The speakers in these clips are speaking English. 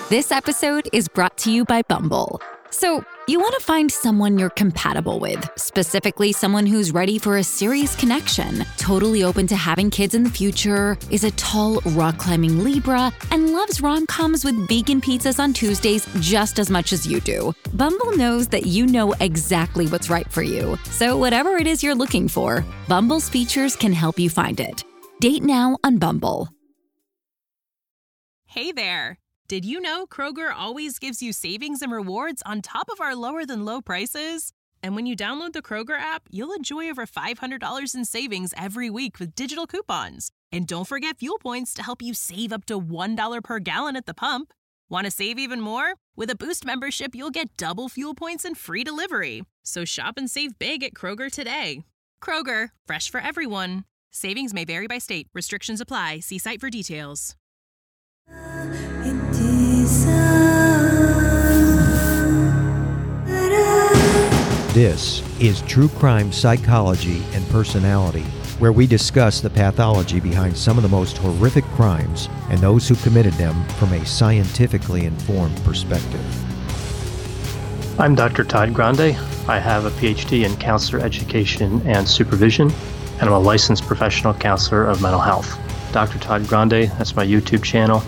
This episode is brought to you by Bumble. So, you want to find someone you're compatible with, specifically someone who's ready for a serious connection, totally open to having kids in the future, is a tall, rock-climbing Libra, and loves rom-coms with vegan pizzas on Tuesdays just as much as you do. Bumble knows that you know exactly what's right for you. So whatever it is you're looking for, Bumble's features can help you find it. Date now on Bumble. Hey there. Did you know Kroger always gives you savings and rewards on top of our lower-than-low prices? And when you download the Kroger app, you'll enjoy over $500 in savings every week with digital coupons. And don't forget fuel points to help you save up to $1 per gallon at the pump. Want to save even more? With a Boost membership, you'll get double fuel points and free delivery. So shop and save big at Kroger today. Kroger, fresh for everyone. Savings may vary by state. Restrictions apply. See site for details. This is True Crime Psychology and Personality, where we discuss the pathology behind some of the most horrific crimes and those who committed them from a scientifically informed perspective. I'm Dr. Todd Grande. I have a PhD in counselor education and supervision, and I'm a licensed professional counselor of mental health. Dr. Todd Grande, that's my YouTube channel.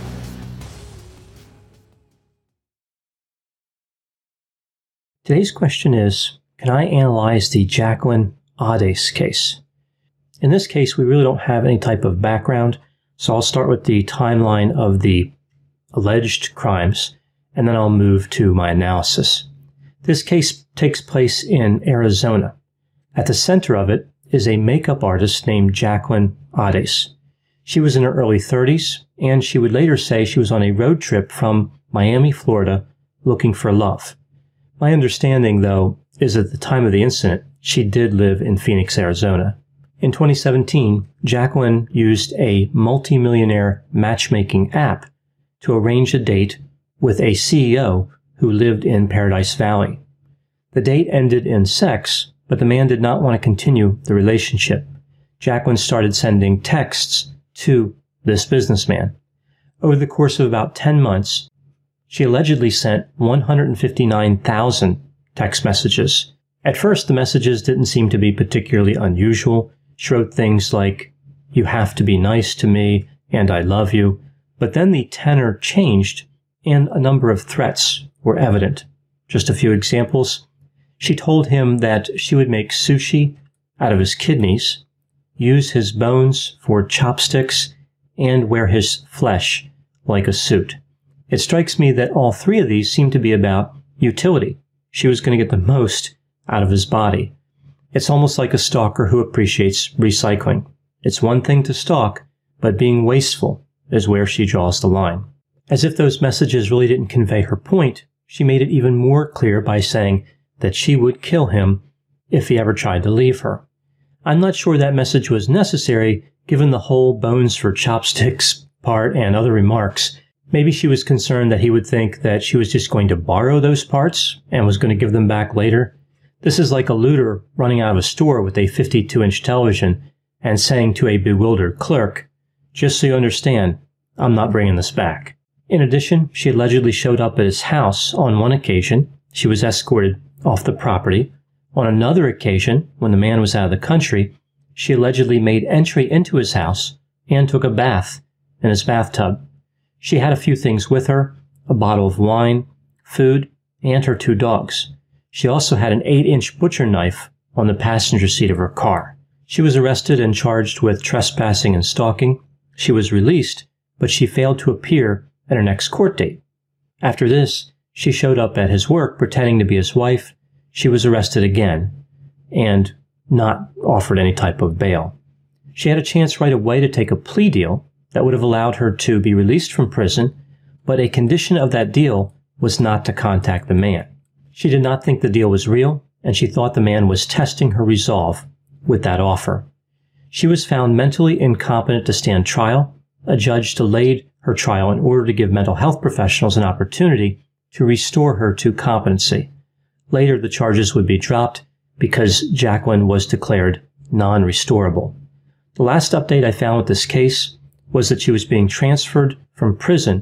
Today's question is, can I analyze the Jacqueline Ades case? In this case, we really don't have any type of background, so I'll start with the timeline of the alleged crimes, and then I'll move to my analysis. This case takes place in Arizona. At the center of it is a makeup artist named Jacqueline Ades. She was in her early 30s, and she would later say she was on a road trip from Miami, Florida, looking for love. My understanding, though, is at the time of the incident, she did live in Phoenix, Arizona. In 2017, Jacqueline used a multimillionaire matchmaking app to arrange a date with a CEO who lived in Paradise Valley. The date ended in sex, but the man did not want to continue the relationship. Jacqueline started sending texts to this businessman. Over the course of about 10 months, she allegedly sent 159,000 text messages. At first, the messages didn't seem to be particularly unusual. She wrote things like, "You have to be nice to me," and "I love you." But then the tenor changed, and a number of threats were evident. Just a few examples. She told him that she would make sushi out of his kidneys, use his bones for chopsticks, and wear his flesh like a suit. It strikes me that all three of these seem to be about utility. She was going to get the most out of his body. It's almost like a stalker who appreciates recycling. It's one thing to stalk, but being wasteful is where she draws the line. As if those messages really didn't convey her point, she made it even more clear by saying that she would kill him if he ever tried to leave her. I'm not sure that message was necessary, given the whole bones for chopsticks part and other remarks. Maybe she was concerned that he would think that she was just going to borrow those parts and was going to give them back later. This is like a looter running out of a store with a 52-inch television and saying to a bewildered clerk, "Just so you understand, I'm not bringing this back." In addition, she allegedly showed up at his house on one occasion. She was escorted off the property. On another occasion, when the man was out of the country, she allegedly made entry into his house and took a bath in his bathtub. She had a few things with her, a bottle of wine, food, and her 2 dogs. She also had an 8-inch butcher knife on the passenger seat of her car. She was arrested and charged with trespassing and stalking. She was released, but she failed to appear at her next court date. After this, she showed up at his work pretending to be his wife. She was arrested again and not offered any type of bail. She had a chance right away to take a plea deal that would have allowed her to be released from prison, but a condition of that deal was not to contact the man. She did not think the deal was real, and she thought the man was testing her resolve with that offer. She was found mentally incompetent to stand trial. A judge delayed her trial in order to give mental health professionals an opportunity to restore her to competency. Later, the charges would be dropped because Jacqueline was declared non-restorable. The last update I found with this case was that she was being transferred from prison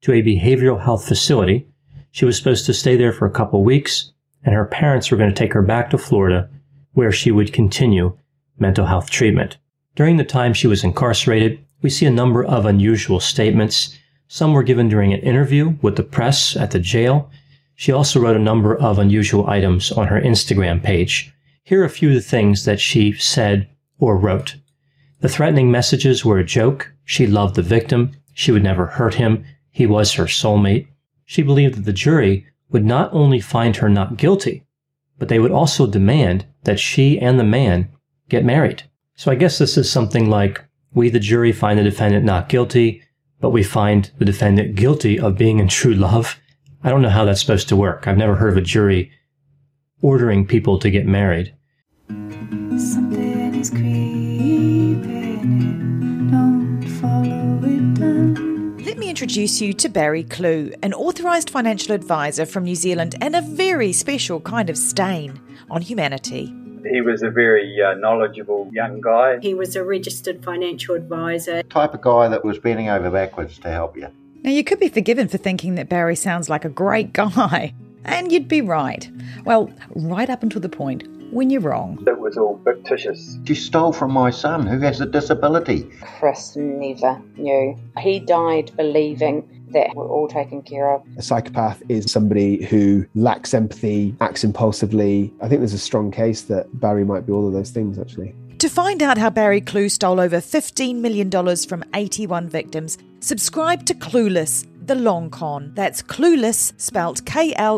to a behavioral health facility. She was supposed to stay there for a couple weeks, and her parents were going to take her back to Florida, where she would continue mental health treatment. During the time she was incarcerated, we see a number of unusual statements. Some were given during an interview with the press at the jail. She also wrote a number of unusual items on her Instagram page. Here are a few of the things that she said or wrote. The threatening messages were a joke. She loved the victim. She would never hurt him. He was her soulmate. She believed that the jury would not only find her not guilty, but they would also demand that she and the man get married. So I guess this is something like, we the jury find the defendant not guilty, but we find the defendant guilty of being in true love. I don't know how that's supposed to work. I've never heard of a jury ordering people to get married. Something is creeping in, don't follow it down. Let me introduce you to Barry Clew, an authorised financial advisor from New Zealand and a very special kind of stain on humanity. He was a very knowledgeable young guy. He was a registered financial advisor. Type of guy that was bending over backwards to help you. Now, you could be forgiven for thinking that Barry sounds like a great guy, and you'd be right. Well, right up until the point when you're wrong. It was all fictitious. She stole from my son who has a disability. Chris never knew. He died believing that we're all taken care of. A psychopath is somebody who lacks empathy, acts impulsively. I think there's a strong case that Barry might be all of those things, actually. To find out how Barry Clew stole over $15 million from 81 victims, subscribe to Clueless, the long con. That's Clueless, spelt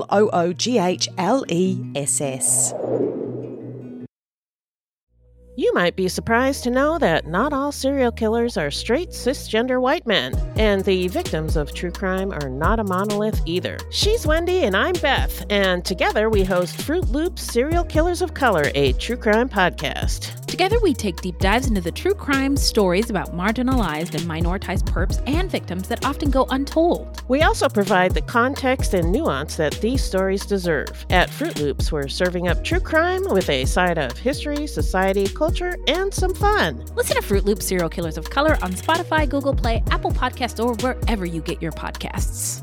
Klooghless. You might be surprised to know that not all serial killers are straight, cisgender white men, and the victims of true crime are not a monolith either. She's Wendy and I'm Beth, and together we host Fruit Loops Serial Killers of Color, a true crime podcast. Together we take deep dives into the true crime stories about marginalized and minoritized perps and victims that often go untold. We also provide the context and nuance that these stories deserve. At Fruit Loops, we're serving up true crime with a side of history, society, culture, and some fun. Listen to Fruit Loops Serial Killers of Color on Spotify, Google Play, Apple Podcasts, or wherever you get your podcasts.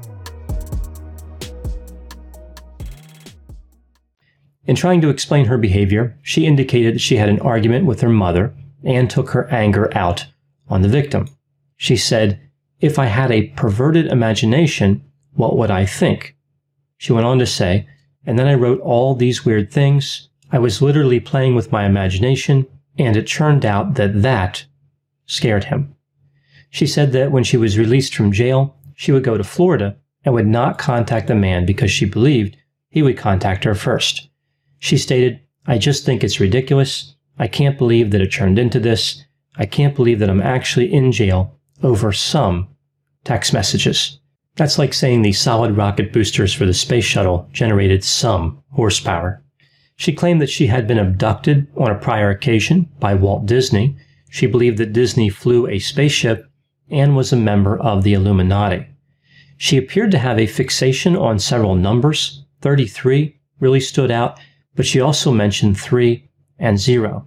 In trying to explain her behavior, she indicated that she had an argument with her mother and took her anger out on the victim. She said, "If I had a perverted imagination, what would I think?" She went on to say, "And then I wrote all these weird things. I was literally playing with my imagination, and it turned out that scared him." She said that when she was released from jail, she would go to Florida and would not contact the man because she believed he would contact her first. She stated, "I just think it's ridiculous. I can't believe that it turned into this. I can't believe that I'm actually in jail over some text messages." That's like saying the solid rocket boosters for the space shuttle generated some horsepower. She claimed that she had been abducted on a prior occasion by Walt Disney. She believed that Disney flew a spaceship and was a member of the Illuminati. She appeared to have a fixation on several numbers. 33 really stood out, but she also mentioned 3 and 0.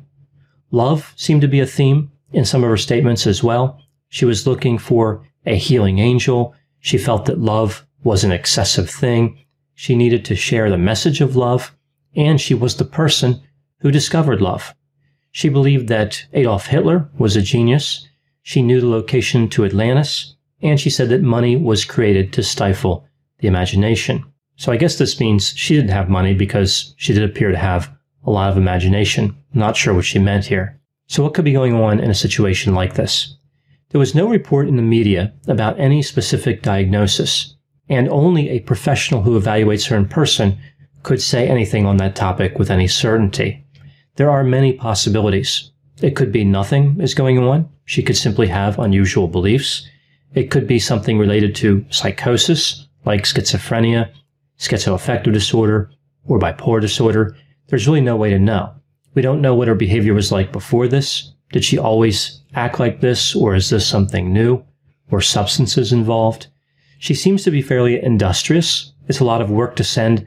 Love seemed to be a theme in some of her statements as well. She was looking for a healing angel. She felt that love was an excessive thing. She needed to share the message of love, and she was the person who discovered love. She believed that Adolf Hitler was a genius. She knew the location to Atlantis, and she said that money was created to stifle the imagination. So I guess this means she didn't have money because she did appear to have a lot of imagination. I'm not sure what she meant here. So what could be going on in a situation like this? There was no report in the media about any specific diagnosis, and only a professional who evaluates her in person could say anything on that topic with any certainty. There are many possibilities. It could be nothing is going on. She could simply have unusual beliefs. It could be something related to psychosis, like schizophrenia, schizoaffective disorder, or bipolar disorder. There's really no way to know. We don't know what her behavior was like before this. Did she always act like this, or is this something new? Or substances involved? She seems to be fairly industrious. It's a lot of work to send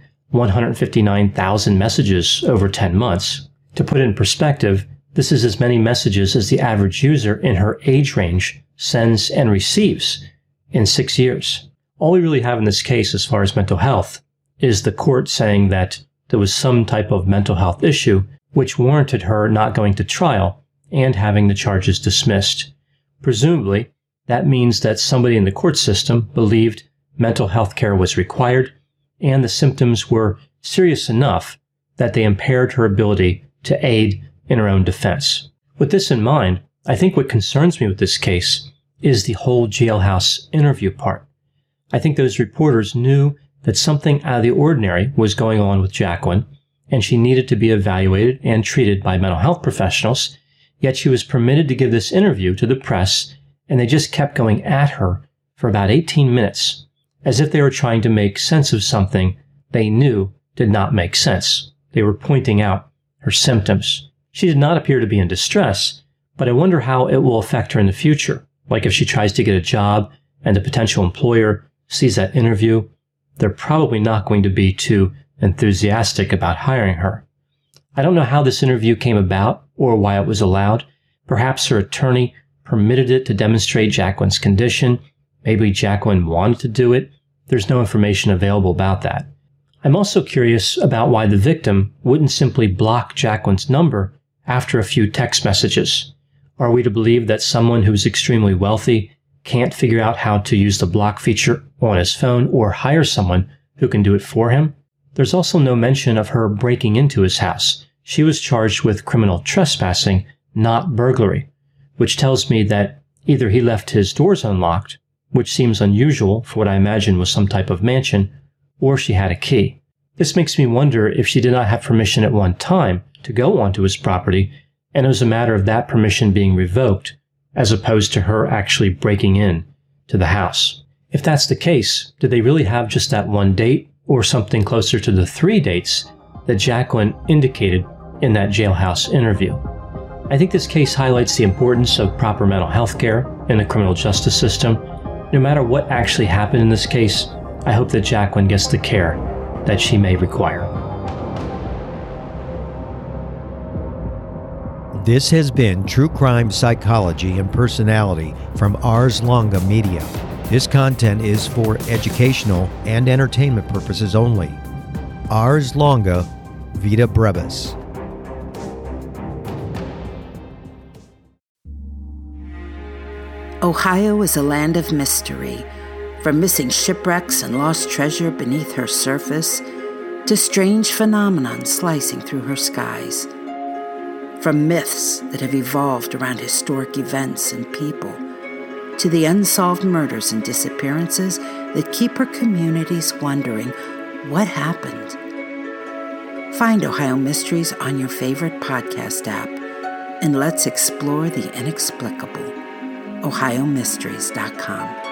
159,000 messages over 10 months. To put it in perspective, this is as many messages as the average user in her age range sends and receives in 6 years. All we really have in this case as far as mental health is the court saying that there was some type of mental health issue which warranted her not going to trial and having the charges dismissed. Presumably, that means that somebody in the court system believed mental health care was required and the symptoms were serious enough that they impaired her ability to aid in her own defense. With this in mind, I think what concerns me with this case is the whole jailhouse interview part. I think those reporters knew that something out of the ordinary was going on with Jacqueline, and she needed to be evaluated and treated by mental health professionals, yet she was permitted to give this interview to the press, and they just kept going at her for about 18 minutes, as if they were trying to make sense of something they knew did not make sense. They were pointing out her symptoms. She did not appear to be in distress, but I wonder how it will affect her in the future. Like if she tries to get a job and the potential employer sees that interview, they're probably not going to be too enthusiastic about hiring her. I don't know how this interview came about or why it was allowed. Perhaps her attorney permitted it to demonstrate Jacqueline's condition. Maybe Jacqueline wanted to do it. There's no information available about that. I'm also curious about why the victim wouldn't simply block Jacqueline's number after a few text messages. Are we to believe that someone who's extremely wealthy can't figure out how to use the block feature on his phone or hire someone who can do it for him? There's also no mention of her breaking into his house. She was charged with criminal trespassing, not burglary, which tells me that either he left his doors unlocked, which seems unusual for what I imagine was some type of mansion, or she had a key. This makes me wonder if she did not have permission at one time to go onto his property, and it was a matter of that permission being revoked, as opposed to her actually breaking in to the house. If that's the case, did they really have just that one date, or something closer to the 3 dates that Jacqueline indicated in that jailhouse interview? I think this case highlights the importance of proper mental health care in the criminal justice system. No matter what actually happened in this case, I hope that Jacqueline gets the care that she may require. This has been True Crime Psychology and Personality from Ars Longa Media. This content is for educational and entertainment purposes only. Ars Longa Vita Brevis. Ohio is a land of mystery, from missing shipwrecks and lost treasure beneath her surface to strange phenomenon slicing through her skies. From myths that have evolved around historic events and people to the unsolved murders and disappearances that keep her communities wondering what happened. Find Ohio Mysteries on your favorite podcast app, and let's explore the inexplicable. OhioMysteries.com.